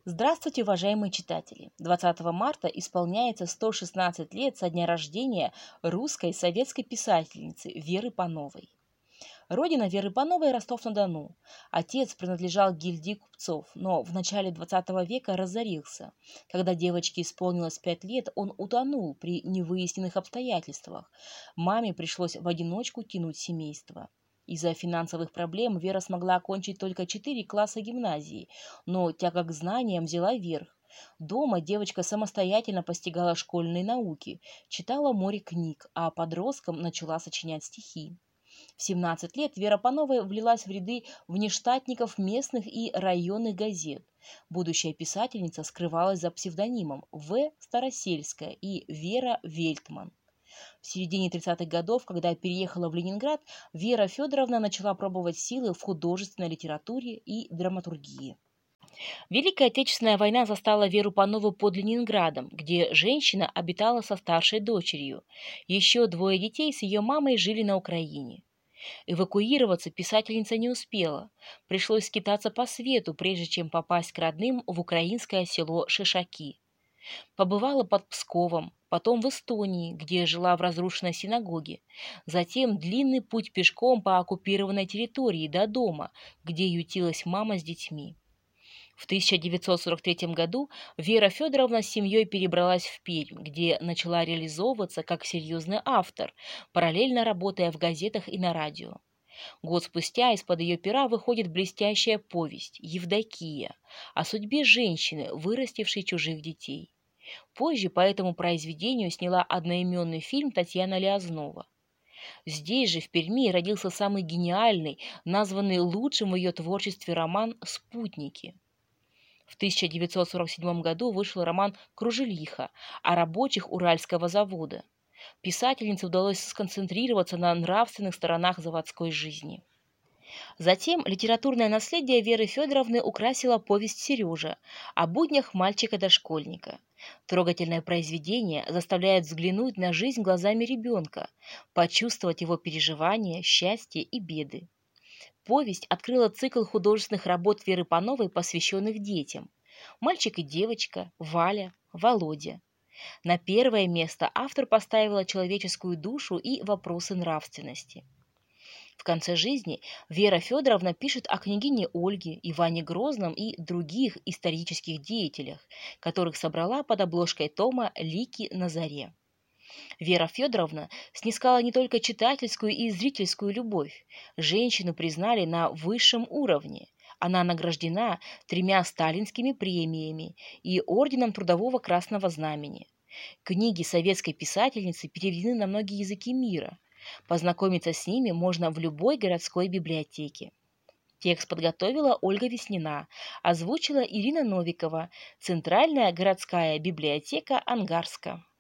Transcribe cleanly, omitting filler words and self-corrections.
Здравствуйте, уважаемые читатели! 20 марта исполняется 116 лет со дня рождения русской советской писательницы Веры Пановой. Родина Веры Пановой – Ростов-на-Дону. Отец принадлежал гильдии купцов, но в начале 20 века разорился. Когда девочке исполнилось 5 лет, он утонул при невыясненных обстоятельствах. Маме пришлось в одиночку тянуть семейство. Из-за финансовых проблем Вера смогла окончить только 4 класса гимназии, но тяга к знаниям взяла верх. Дома девочка самостоятельно постигала школьные науки, читала море книг, а подростком начала сочинять стихи. В 17 лет Вера Панова влилась в ряды внештатников местных и районных газет. Будущая писательница скрывалась за псевдонимом В. Старосельская и Вера Вельтман. В середине 30-х годов, когда переехала в Ленинград, Вера Федоровна начала пробовать силы в художественной литературе и драматургии. Великая Отечественная война застала Веру Панову под Ленинградом, где женщина обитала со старшей дочерью. Еще 2 детей с ее мамой жили на Украине. Эвакуироваться писательница не успела. Пришлось скитаться по свету, прежде чем попасть к родным в украинское село Шишаки. Побывала под Псковом, потом в Эстонии, где жила в разрушенной синагоге. Затем длинный путь пешком по оккупированной территории до дома, где ютилась мама с детьми. В 1943 году Вера Федоровна с семьей перебралась в Пермь, где начала реализовываться как серьезный автор, параллельно работая в газетах и на радио. Год спустя из-под ее пера выходит блестящая повесть «Евдокия» о судьбе женщины, вырастившей чужих детей. Позже по этому произведению сняла одноименный фильм Татьяна Лиазнова. Здесь же, в Перми, родился самый гениальный, названный лучшим в ее творчестве роман «Спутники». В 1947 году вышел роман «Кружелиха» о рабочих Уральского завода. Писательнице удалось сконцентрироваться на нравственных сторонах заводской жизни. Затем литературное наследие Веры Федоровны украсила повесть «Сережа» о буднях мальчика-дошкольника. Трогательное произведение заставляет взглянуть на жизнь глазами ребенка, почувствовать его переживания, счастье и беды. Повесть открыла цикл художественных работ Веры Пановой, посвященных детям. «Мальчик и девочка», «Валя», «Володя». На первое место автор поставила человеческую душу и вопросы нравственности. В конце жизни Вера Федоровна пишет о княгине Ольге, Иване Грозном и других исторических деятелях, которых собрала под обложкой тома «Лики на заре». Вера Федоровна снискала не только читательскую и зрительскую любовь. Женщину признали на высшем уровне. Она награждена 3 сталинскими премиями и орденом Трудового Красного Знамени. Книги советской писательницы переведены на многие языки мира. Познакомиться с ними можно в любой городской библиотеке. Текст подготовила Ольга Веснина, озвучила Ирина Новикова, Центральная городская библиотека Ангарска.